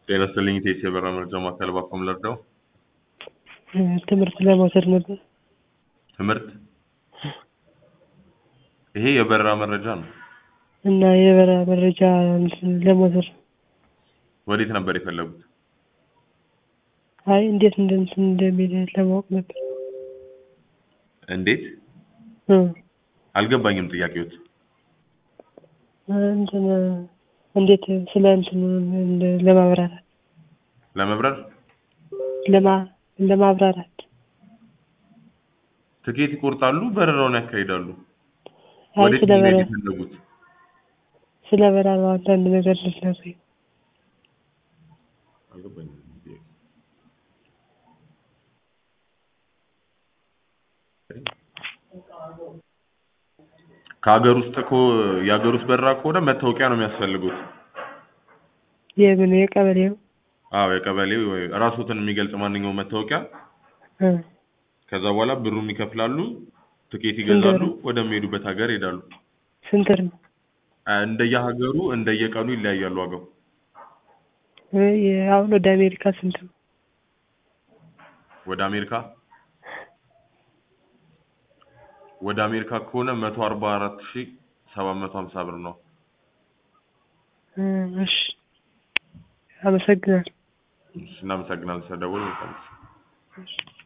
ጤና ይስጥልኝ ኢቴስ የበራ መረጃ ማዕከል ባኮም ለርዳው ትምህርት ለመውሰድ ነበር። ትምህርት ይሄ የበራ መረጃ ነው እና የበራ መረጃ ለመውሰድ ወዴት ነበር የፈለጉት? አይ እንዴት እንደሚል ለማወቅ ነበር። እንዴት? አልገባኝም ጥያቄዎት። እንዴት ስለ ለማብራራት ለማብራራት ትኬት ይቆርጣሉ፣ በረራውን ያካሂዳሉ። አይ ወዴት ነው የፈለጉት? ስለ በረራው አንዳንድ ነገር ልትነግረኝ። አልገባኝም። ከሀገር ውስጥ የሀገር ውስጥ በረራ ከሆነ መታወቂያ ነው የሚያስፈልጉት። የምን የቀበሌው? አዎ የቀበሌው ወይ ራስዎትን የሚገልጽ ማንኛውም መታወቂያ። ከዛ በኋላ ብሩን ይከፍላሉ፣ ትኬት ይገዛሉ፣ ወደሚሄዱበት ሀገር ይሄዳሉ። ስንት ነው? እንደየሀገሩ እንደየቀኑ ይለያያል ዋጋው። አሁን ወደ አሜሪካ ስንት ነው? ወደ አሜሪካ ከሆነ 144750 ብር ነው። እሺ አመሰግናለሁ። እናመሰግናለን ስለደወሉ።